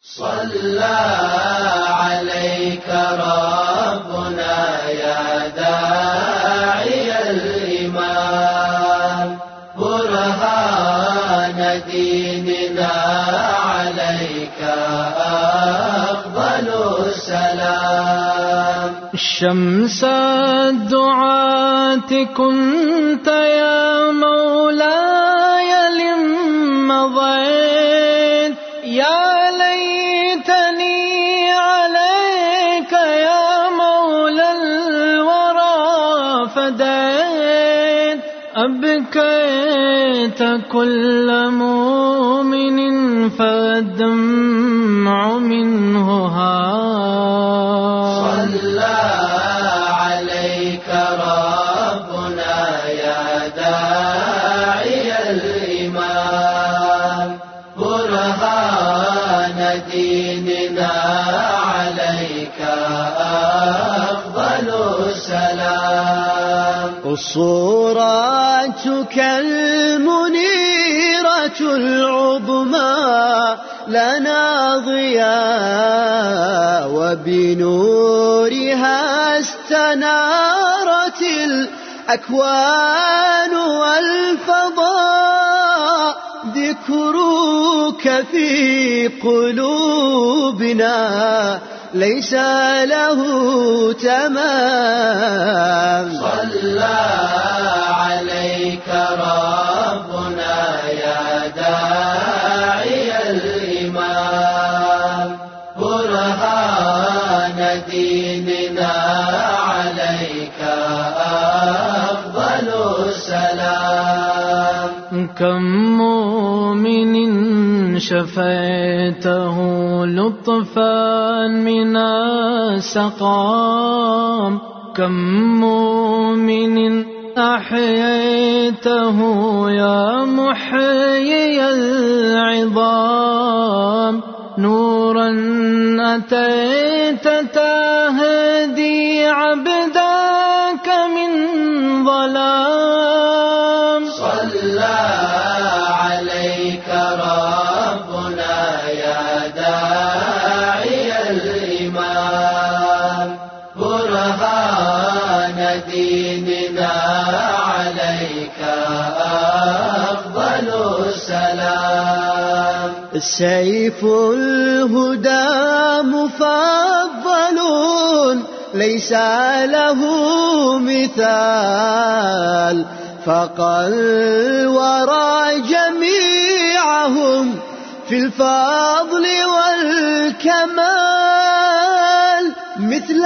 صلى عليك ربنا يا داعي الإيمان برهان ديننا عليك أفضل السلام. شمس الدعاة كنت يا مولاي لمضيت، يا ليتني عليك يا مولى الورى فديت، أبكيت كل مؤمن فالدمع منه هار. صلى عليك ربنا يا داعي الإيمان برهان ديننا عليك أفضل السلام. صورتك المنيرة العظمى لنا ضياء، وبنورها استنارت الأكوان والفضاء. ذكرك في قلوبنا ليس له تمام. صلى عليك ربنا يا داعي الإيمان برهان ديننا عليك أفضل السلام. كم مؤمن شفيته لطفا من السقام، كم مؤمن أحييته يا محيي العظام. نورا أتيت تهدي عبدك من ظلام. صلى عليك ربنا يا داعي الإيمان برهان ديننا عليك أفضل السلام. سيف الهدى مفضل ليس له مثال، فقى الورى جميعهم في الفضل والكمال، مثل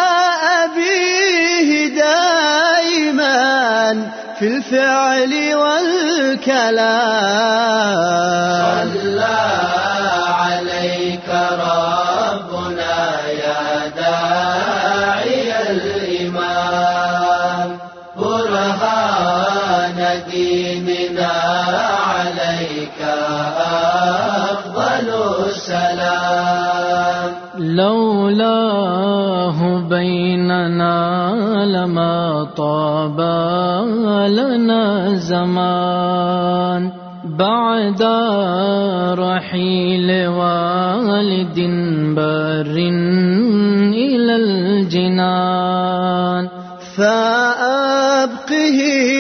أبيه دائما في الفعل والكلام. صلى عليك ربنا يا داعي الإيمان برهان ديننا عليك أفضل السلام. لولاه بيننا لما طاب لنا زمان، بعد رحيل والد بر إلى الجنان. فأبقه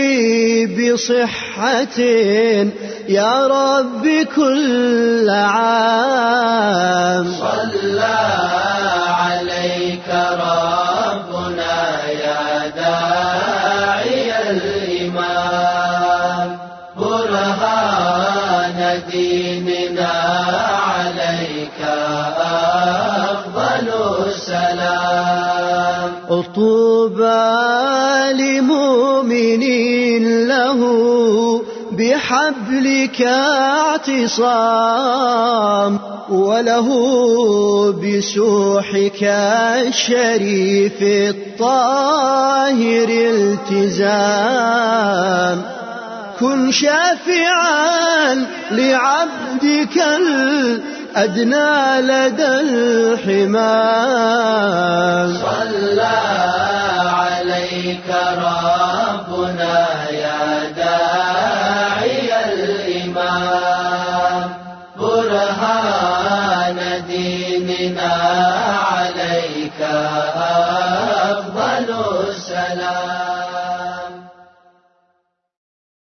بصحة يا رب كل عام. صلى عليك ربنا يا داعي الإيمان برهان ديننا عليك أفضل السلام. طوبى لمؤمن له بحبلك اعتصام، وله بسوحك الشريف الطاهر التزام. كن شافعا لعبدك الأدنى لدى الحمام. صلى عليك ربنا يا داعي الإيمان برهان دين ديننا عليك أفضل السلام.